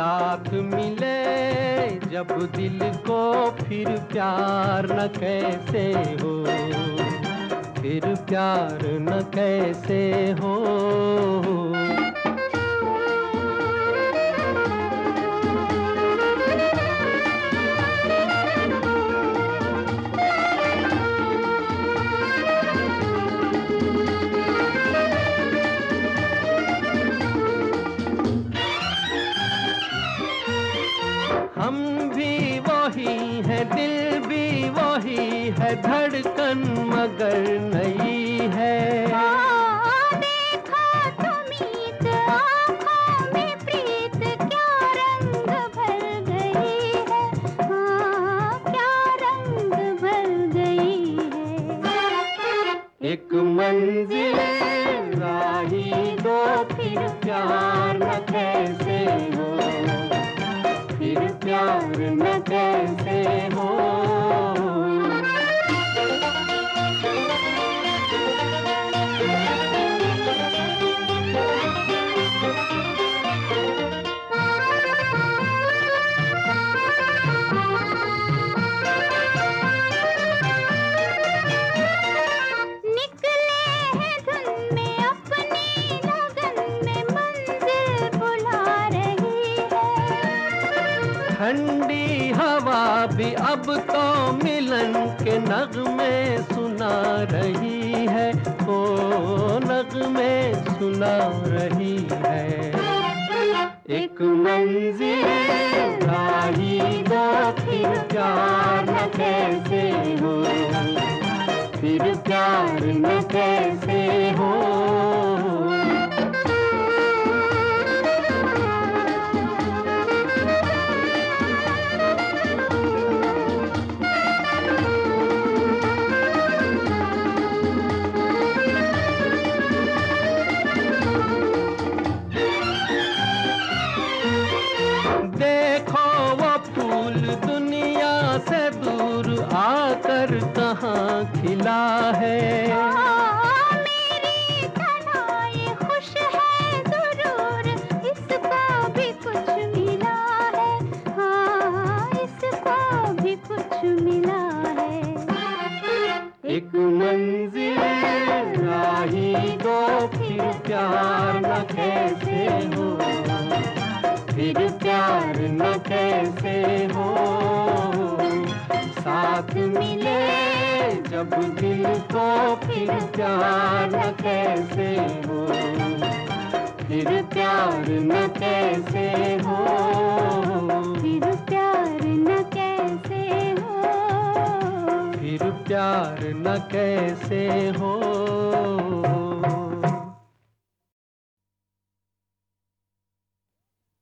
साथ मिले जब दिल को फिर प्यार न कैसे हो, फिर प्यार न कैसे हो। हम भी वही है, दिल भी वही है, धड़कन मगर नई है। देखा तुमीत आँखों में प्रीत, क्या रंग भर गई है, हाँ क्या रंग भर गई है। एक मंजिल राही दो, फिर प्यार न कैसे हो, फिर प्यार न कैसे हो। ठंडी हवा भी अब तो मिलन के नगमे सुना रही है, ओ नगमे सुना रही है। एक मंजिल राही दो, फिर प्यार न कैसे हो, फिर प्यार न कैसे हो। देखो वो फूल दुनिया से दूर आकर कहाँ खिला है। मेरी तन्हाई खुश है जरूर, इसको भी कुछ मिला है, हाँ इसको भी कुछ मिला है। एक मंजिल राही दो, फिर प्यार न कैसे हो, फिर प्यार न कैसे हो। साथ मिले जब दिल को, फिर प्यार न कैसे हो, फिर प्यार न कैसे हो, फिर प्यार न कैसे हो, फिर प्यार न कैसे हो।